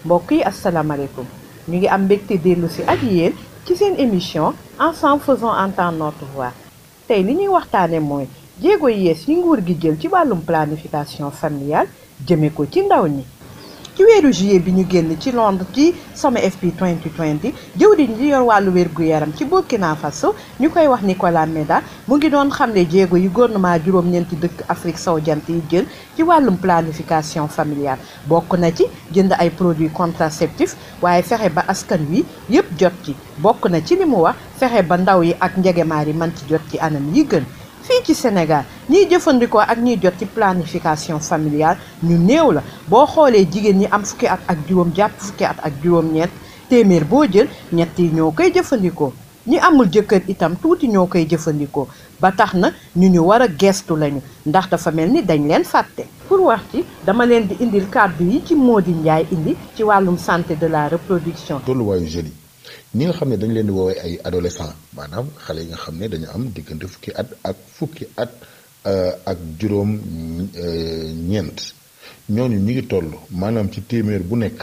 mbokk yi asalaamaaleykum ñu ngi am mbégte dellu si ak yéen ci seen émission ensemble faisons entendre notre voix tey li ñuy waxtaane mooy jéego yees yi nguur gi jël ci wàllum planification familiale jëme ko ci ndaw ñi. ci weeru juillet bi ñu génn ci Londres ci sommet FP 2020 jëwriñ ji yor wàllu wér-gu-yaram ci Burkina Faso ñu koy wax Nicolas Meda mu ngi doon xamle jéego yi gouvernement juróom-ñeenti dëkk Afrique sowu jant yi jël ci wàllum planification familiale bokk na ci jënd ay produits contraceptifs waaye fexe ba askan wi yëpp jot ci bokk na ci li mu wax fexe ba ndaw yi ak njegemaar yi mën ci jot ci anam yi gën. fii ci Sénégal ñiy jëfandikoo ak ñiy jot ci planification familiale ñu néew la boo xoolee jigéen ñi am fukki at ak juróom jàpp fukki at ak juróom-ñeent téeméer boo jël ñett yi ñoo koy jëfandikoo ñi amul jëkkër itam tuuti ñoo koy jëfandikoo ba tax na ñu war a gestu lañu ndax dafa mel ni dañ leen fàtte. pour wax ci dama leen di indil kàddu yi ci Mody Ndiaye indi ci wàllum santé de la reproduction. tolluwaayu jeunes yi ñi nga xam ne dañ leen di woowee ay adolescents maanaam xale yi nga xam ne dañu am diggante fukki at ak juróom ñeent ñooñu ñi ngi toll maanaam ci téeméer bu nekk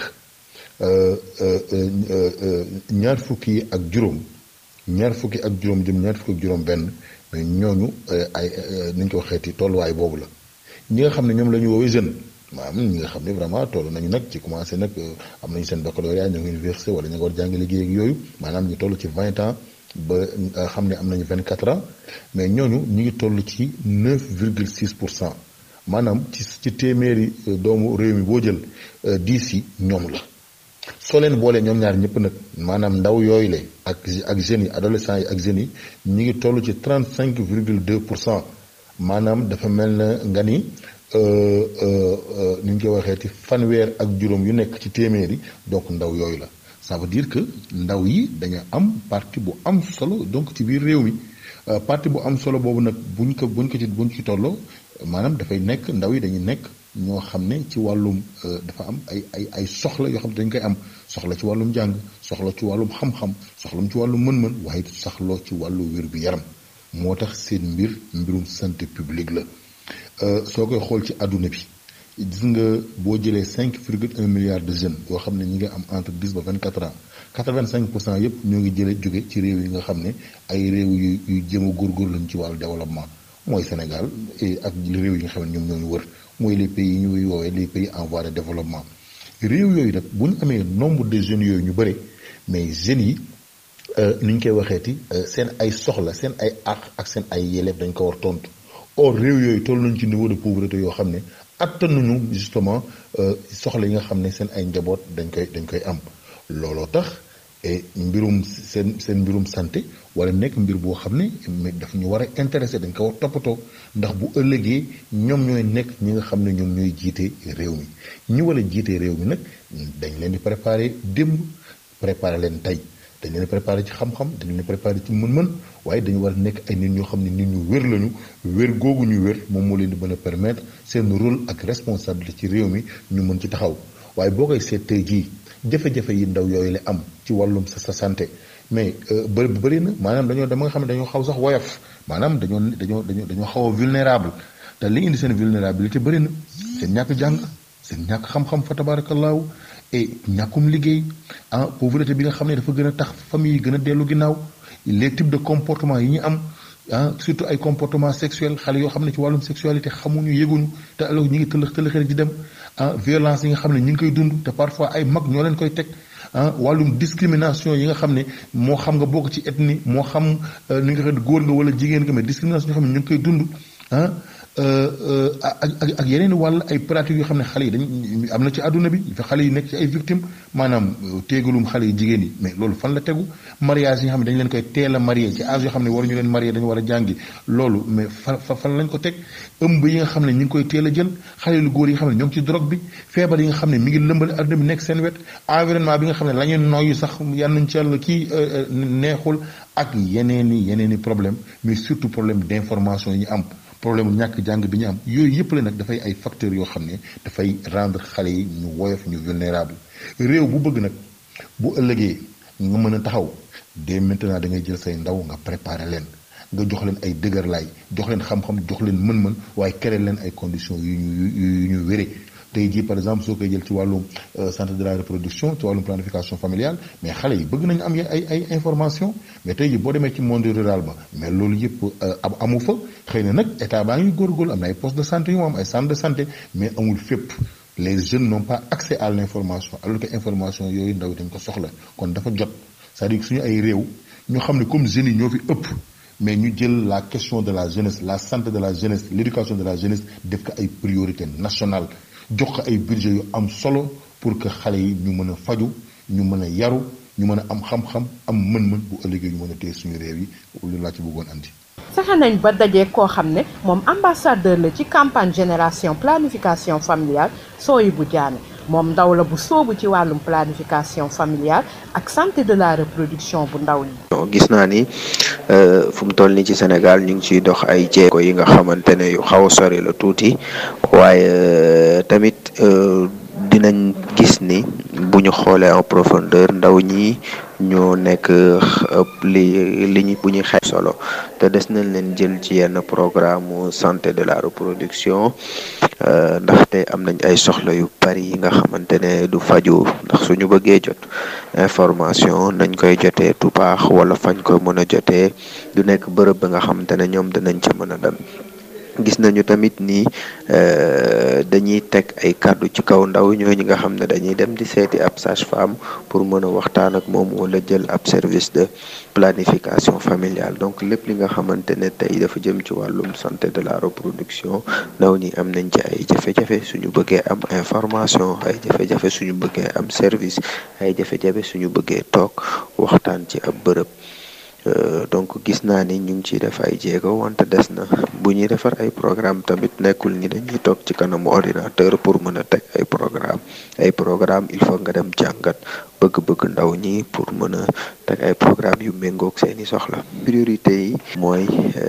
ñaar fukki ak juróom jëm ñaar fukki ak juróom benn mais ñooñu ay ni ñu ko waxeeti tolluwaay boobu la ñi nga xam ne ñoom la ñu woowee jeune maanaam ñi nga xam ne vraiment toll nañu nag ci commencé nag am nañu seen baccalauréat ñoo ngi université wala ñu nga war jàng liggéey ak yooyu maanaam ñu toll ci 20 ans ba xam ne am nañu 24 ans mais ñooñu ñu ngi toll ci 9,6% maanaam ci téeméeri doomu réew mi boo jël 10 yi ñoom la soo leen boolee ñoom ñaar ñëpp nag maanaam ndaw yooyu la ak jeunes yi adolescents yi ak jeunes yi ñu ngi toll ci 35,2% maanaam dafa mel na nga ni ni ñu koy waxee ci fanweer ak juróom yu nekk ci téeméeri donc ndaw yooyu la ça veut dire que ndaw yi dañu am parti bu am solo donc ci biir réew mi parti bu am solo boobu nag buñ ci tolloo maanaam dafay nekk ndaw yi dañuy nekk ñoo xam ne ci wàllum dafa am ay soxla yoo xam ne dañ koy am soxla ci wàllum jàng soxla ci wàllum xam-xam soxlam ci wàllum mën-mën waaye soxla ci wàllu wér-gu-yaram moo tax seen mbirum santé publique la. soo koy xool ci àdduna bi gis nga boo jëlee 5,1 milliards de jeunes yoo xam ne ñi ngi am entre 10 ba 24 ans 85% yëpp ñoo ngi jóge ci réew yi nga xam ne ay réew yu jéem a góorgóorlu lañu ci wàllu développement mooy Sénégal ak réew yi nga xam ne ñoom ñoo ñu wër mooy les pays yi ñuy woowee les pays en voie de développement réew yooyu nag bu ñu amee nombre de jeunes yooyu ñu bëri mais jeunes yi ni ñu koy waxeeti seen ay soxla seen ay àq ak seen ay yelleef dañ ko war tontu. or réew yooyu toll nañu ci niveau de pauvreté yoo xam ne attanuñu justement soxla yi nga xam ne seen ay njaboot dañ koy am looloo tax mbirum seen mbirum santé wala nekk mbir boo xam ne mais daf ñu war a intéressé dañ ko war toppatoo ndax bu ëllëgee ñoom ñooy nekk ñi nga xam ne ñoom ñooy jiite réew mi ñi war a jiite réew mi nag dañ leen di préparer démb préparer leen tey dañ leen préparé ci xam-xam dañ leen préparé ci mën-mën waaye dañu war a nekk ay nit ñoo xam ne nit ñu wér lañu wér googu ñu wér moom moo leen di mën a permettre seen rôle ak responsabilité ci réew mi ñu mën ci taxaw waaye boo koy seet tey jii jafe-jafe yi ndaw yooyu la am ci wàllum sa santé mais bëri na maanaam dama nga xam ne dañoo xaw sax woyof maanaam dañoo xaw a vulnérable te li indi seen vulnérabilité bëri na seen ñàkk jàng seen ñàkk xam-xam fa tabaarakallaahu et ñàkkum liggéey pauvreté bi nga xam ne dafa gën a tax famille yi gën a dellu ginnaaw les types de comportement yi ñu am surtout ay comportement sexuel xale yoo xam ne ci wàllum sexualité xamuñu yëguñu te alors ñu ngi tëlëxee di dem violence yi nga xam ne ñu ngi koy dund te parfois ay mag ñoo leen koy teg wàllum discrimination yi nga xam ne moo xam nga bokk ci ethnie moo xam ni nga xam ne góor nga wala jigéen nga mais discrimination yoo xam ne ñu ngi koy dund ak yeneen wàll ay pratiques yoo xam ne xale yi dañ am na ci àdduna bi fa xale yi nekk ci ay victimes maanaam téegalum xale yi jigéen yi mais loolu fan la tegu mariage yi nga xam ne dañ leen koy teel a marié ci âge yoo xam ne waruñu leen marié dañu war a jàngi loolu mais fan lañ ko teg ëmb yi nga xam ne ñu ngi koy teel a jël xale lu góor yi nga xam ne ñoo ngi ci drogue bi feebar yi nga xam ne mi ngi lëmbale àdduna bi nekk seen wet environnement bi nga xam ne la ñu noyyi sax yal nañ ci yàlla kii neexul ak yeneeni problème mais surtout problème d'information yi ñu am problème ñàkk jàng bi ñu am yooyu yëpp la nag dafay ay facteurs yoo xam ne dafay rendre xale yi ñu woyof ñu vulnérable réew bu bëgg nag bu ëllëgee nga mën a taxaw dès maintenant da ngay jël say ndaw nga préparer leen nga jox leen ay dëgërlaay jox leen xam-xam jox leen mën-mën waaye créer leen ay conditions yu ñu wéree tey jii par exemple soo koy jël ci wàllum santé de la reproduction ci wàllum planification familiale mais xale yi bëgg nañu am ay information mais tey jii boo demee ci monde rural ba mais loolu yëpp amu fa xëy na nag état baa ngi góorgóorlu am na ay postes de santé yu mu am ay centres de santé mais amul fépp les jeunes n'ont pas accès à l'information alors que information yooyu ndaw dañ ko soxla kon dafa jot c'est-à-dire que suñu ay réew ñu xam ne comme jeunes yi ñoo fi ëpp mais ñu jël la question de la jeunesse la santé de la jeunesse l'éducation de la jeunesse def ko ay priorité nationale jox ko ay budget yu am solo pour que xale yi ñu mën a faju ñu mën a yaru ñu mën a am xam-xam am mën-mën bu ëllëgee ñu mën a téye suñu réew yi lu laa ci bëggoon andi. fexe nañ ba dajee koo xam ne moom ambassadeur la ci campagne génération planification familiale Sohibou Diané moom ndaw la bu soobu ci wàllum planification familiale ak santé de la reproduction bu ndaw ñi. gis naa ni fu mu toll nii ci Sénégal ñu ngi ciy dox ay jéego yi nga xamante ne yu xaw a sori la tuuti waaye tamit dinañ gis ni bu ñu xoolee en profondeur ndaw ñi ñoo nekk li bu ñuy xeex solo te des nañ leen jël ci yenn programme santé de la reproduction ndaxte am nañ ay soxla yu bari yi nga xamante ne du faju ndax suñu bëggee jot information nañ koy jotee du baax wala fañ ko mën a jotee du nekk bërëb ba nga xamante ne ñoom dinañ ca mën a dem. gis nañu tamit ni dañuy teg ay kàddu ci kaw ndaw ñooñu nga xam ne dañuy dem di seeti ab sage-femme pour mën a waxtaan ak moom wala jël ab service de planification familiale donc lépp li nga xamante ne tey dafa jëm ci wàllum santé de la reproduction ndaw ñi am nañ ci ay jafe-jafe suñu bëggee am information ay jafe-jafe suñu bëggee am service ay jafe-jafe suñu bëggee toog waxtaan ci ab bërëb. Donc gis naa ni ñu ngi ciy def ay jéego wante des na bu ñuy defar ay programme tamit nekkul ni dañuy toog ci kanamu ordinateur pour mën a teg ay programme il faut nga dem jàngat bëgg-bëgg ndaw ñi pour mën a teg ay programme yu méngoog seeni soxla. priorité yi mooy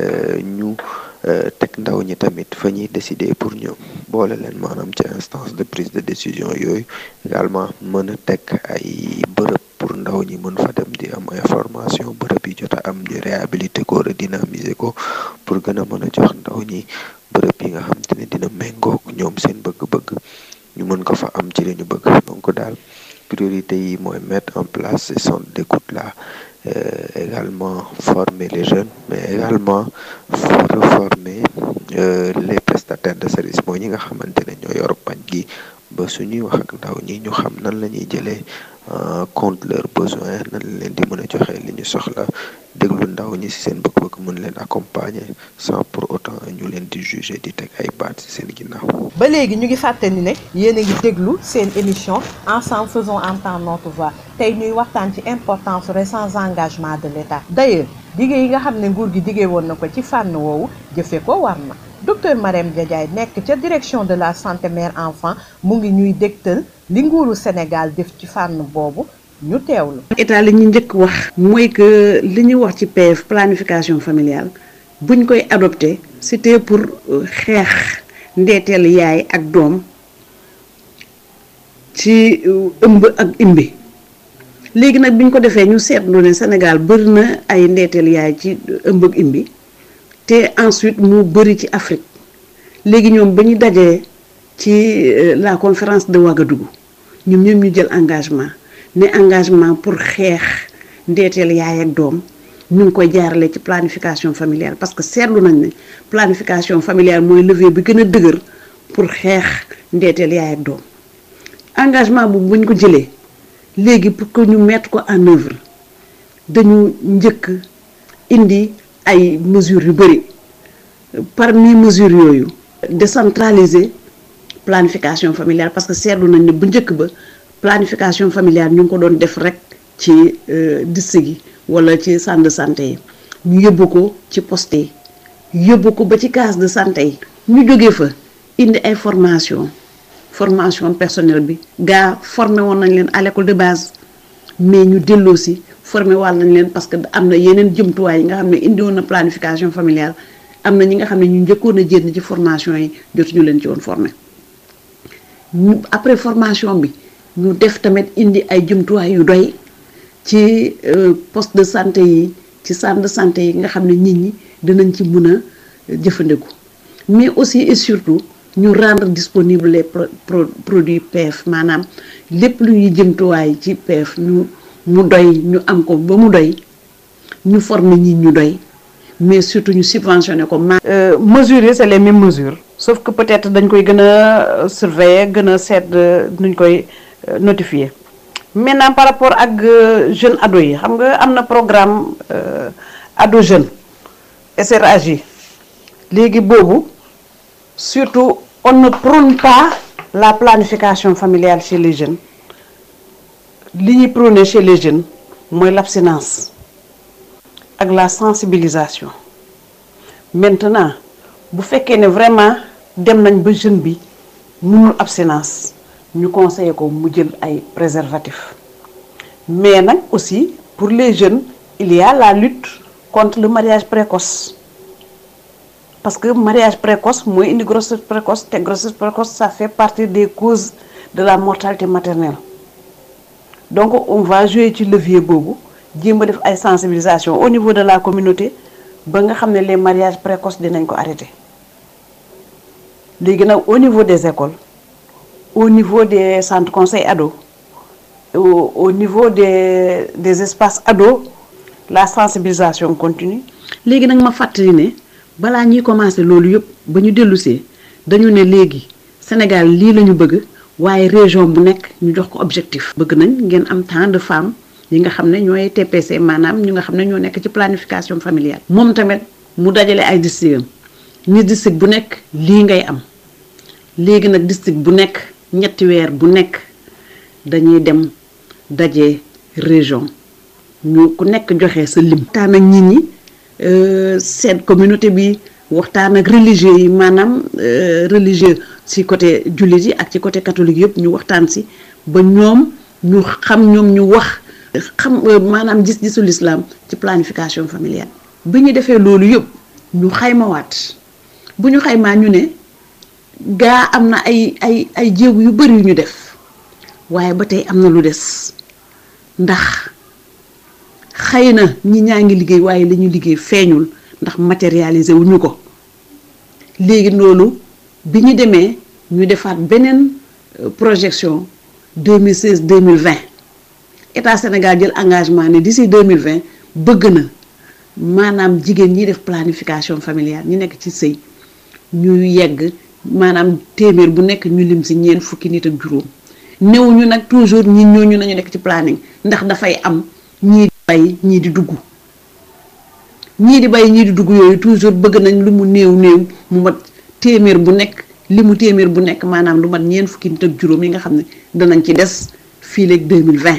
ñu teg ndaw ñi tamit fa ñuy décider pour ñoom boole leen maanaam ci instance de prise de décision yooyu également mën a teg ay bërëb pour ndaw ñi mën fa dem di am information bërëb yi jot a am di réhabiliter ko redynamiser ko pour gën a mën a jox ndaw ñi bërëb yi nga xam te ne dina méngoog ñoom seen bëgg-bëgg ñu mën ko fa am ci li ñu bëgg. donc daal priorité yi mooy mettre en place ces centres d'écoute là également former les jeunes mais également reformer les prestataires de service mooy ñi nga xamante ne ñoo yor paj gi ba suñuy wax ak ndaw ñi ñu xam nan la ñuy jëlee compte leurs besoins nan la leen di mën a joxe li ñu soxla déglu ndaw ñi ci seen bëgg-bëgg mën leen accompagner sans pour autant ñu leen di juger di teg ay baat ci seen ginnaaw. ba léegi ñu ngi fàttali ne yéen a ngi déglu seen émission ensemble faisons entendre notre voix tey ñuy waxtaan ci importance récents engagements de l'État. d'ailleurs dige yi nga xam ne nguur gi dige woon na ko ci fànn woowu jëfe ko war na. docteur Marème Diadiaye nekk ca direction de la santé mère enfant mu ngi ñuy dégtal li nguuru Sénégal def ci fànn boobu ñu teewlu. état li ñu njëkk wax mooy que li ñuy wax ci PF planification familiale buñ koy adopté c'était pour xeex ndeeteel yaay ak doom ci ëmb ak imbi léegi nag biñ ko defee ñu seetlu ne Sénégal bëri na ay ndeeteel yaay ci ëmb ak imbi te ensuite mu bëri ci Afrique léegi ñoom ba ñu dajee ci la conférence de Ouagadougou ñoom ñu jël engagement pour xeex ndeeteel yaay ak doom ñu ngi koy jaarale ci planification familiale parce que seetlu nañ ne planification familiale mooy levier bi gën a dëgër pour xeex ndeeteel yaay ak doom engagement bu buñ ko jëlee léegi pour que ñu mettre ko en œuvre dañu njëkk indi ay mesures yu bëri parmi mesures yooyu décentraliser planification familiale parce que seetlu nañ ne bu njëkk ba planification familiale ñu ngi ko doon def rek ci district yi wala ci centre de santé yi ñu yóbbu ko ci poste yi yóbbu ko ba ci case de santé yi ñu jógee fa indi ay formation personnel bi gaa formé woon nañ leen à l'école de base mais ñu delloo si formé wàll nañ leen parce que am na yeneen jumtuwaay yi nga xam ne indi woon na planification familiale am na ñi nga xam ne ñu njëkkoon a jénn ci formation yi jotuñu leen ci woon formé après formation bi ñu def tamit indi ay jumtuwaay yu doy ci poste de santé yi ci centre de santé yi nga xam ne nit ñi dinañ ci mën a jëfandiku mais aussi et surtout ñu rendre disponible les produits PF maanaam lépp lu ñuy jëmtuwaay ci PF ñu mu doy ñu am ko ba mu doy ñu former ñi ñu doy mais surtout ñu subventionné ko. Mesures yi c'est les mêmes mesures sauf que peut-être dañ koy gën a surveiller gën a seet nuñ koy notifier. Maintenant par rapport ak jeunes ados yi xam nga am na programme ado jeune SRAJ léegi boobu surtout on ne prône pas la planification familiale chez les jeunes li ñuy prôner chez les jeunes mooy l'abstinence ak la sensibilisation. Maintenant bu fekkee ne vraiment dem nañ ba jeune bi mënul abstinence ñu conseiller ko mu jël ay préservatifs mais nag aussi pour les jeunes il y a la lutte contre le mariage précoce parce que mariage précoce mooy indi grossesse précoce te grossesse précoce ça fait partie des causes de la mortalité maternelle donc on va jouer ci levier boobu jéem a def ay sensibilisation au niveau de la communauté ba nga xam ne les mariages précoces dinañ ko arrêter léegi nag au niveau des écoles au niveau des centres conseils ados au niveau des espaces ados la sensibilisation continue. léegi nag ma fàttali ne balaa ñuy commencer loolu yëpp ba ñu dellusee dañu ne léegi Sénégal lii la ñu bëgg waaye région bu nekk ñu jox ko objectif. bëgg nañ ngeen am tant de femmes yi nga xam ne ñooy TPC maanaam ñu nga xam ne ñoo nekk ci planification familiale. moom tamit mu dajale ay districts ñi district bu nekk lii ngay am léegi nag district bu nekk ñetti weer bu nekk dañuy dem daje région ñu ku nekk joxe sa lim. waxtaan ak nit ñi seen communauté bi waxtaan ak religieux yi maanaam religieux ci côté jullit yi ak ci côté catholique yëpp ñu waxtaan ci ba ñoom ñu xam ñoom ñu wax xam maanaam gis-gisu l'islam ci planification familiale. bi ñu defee loolu yëpp ñu xaymawaat bu ñu xaymaa ñu ne gaa am na ay jéego yu bari yu ñu def waaye ba tey am na lu des ndax xëy na ñi ñaa ngi liggéey waaye li ñu liggéey feeñul ndax matérialiser wuñu ko léegi loolu bi ñu demee ñu defaat beneen projection 2016-2020 état Sénégal jël engagement ne d'ici 2020 bëgg na maanaam jigéen ñi def planification familiale ñi nekk ci sëy ñu yegg maanaam téeméer bu nekk ñu lim ci ñeent fukki nit ak juróom néew ñu nag toujours ñi ñooñu nañu nekk ci planning ndax dafay am ñii di bay ñii di dugg yooyu toujours bëgg nañ lu mu néew mu mat téeméer bu nekk téeméer bu nekk maanaam lu mat ñeent fukki nit ak juróom yi nga xam ne danañ ci des fii léegi 2020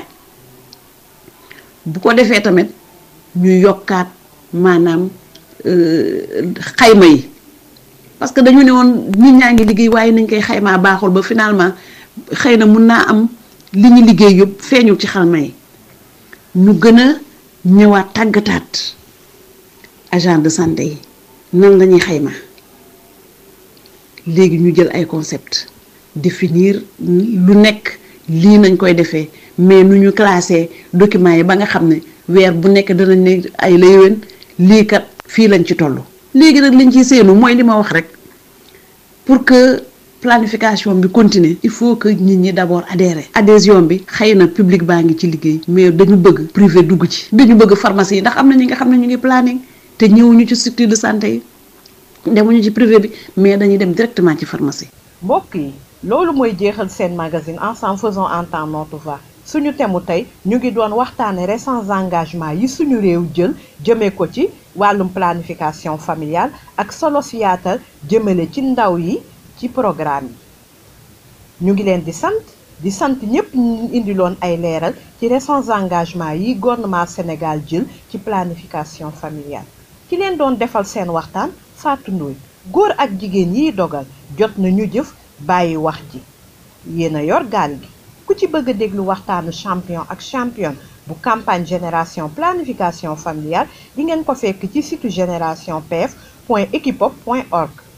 bu ko defee tamit ñu yokkaat maanaam xayma yi parce que dañu ne woon nit ñaa ngi liggéey waaye nañ koy xaymaa baaxul ba finalement xëy na mun naa am li ñu liggéey yëpp feeñu ci xayma yi ñu gën a ñëwaat tàggataat agent de santé yi nan la ñuy xayma léegi ñu jël ay concept définir lu nekk lii nañ koy defee mais nu ñu classé documents yi ba nga xam ne weer bu nekk danañ ne ay la yéwén lii kat fii lañ ci toll. léegi nag liñ ciy séenu mooy li ma wax rek pour que planification bi continuer il faut que nit ñi d'abord adhérer. adhésion bi xëy na public baa ngi ci liggéey mais dañu bëgg privé dugg ci. dañu bëgg pharmacie yi ndax am na ñi nga xam ne ñu ngi planning te ñëwuñu ci structure de santé yi demuñu ci privé bi mais dañuy dem directement ci pharmacie. mbokk yi loolu mooy jeexal seen magazine Ensemble faisons entendre notre voix suñu temu tey ñu ngi doon waxtaane récents engagements yi suñu réew jël jëmee ko ci wàllum planification familiale ak solo si yaatal jëmale ci ndaw yi ci programme yi ñu ngi leen di sant ñëpp ñu indiloon ay leeral ci récents engagements yi gouvernement Sénégal jël ci planification familiale ki leen doon defal seen waxtaan Fatou Ndoye góor ak jigéen yiy dogal jot na ñu jëf bàyyi wax ji yéen a yor gaal gi ku ci bëgg a déglu waxtaanu champion ak championne bu campagne génération planification familiale di ngeen ko fekk ci site génération pf.equipop.org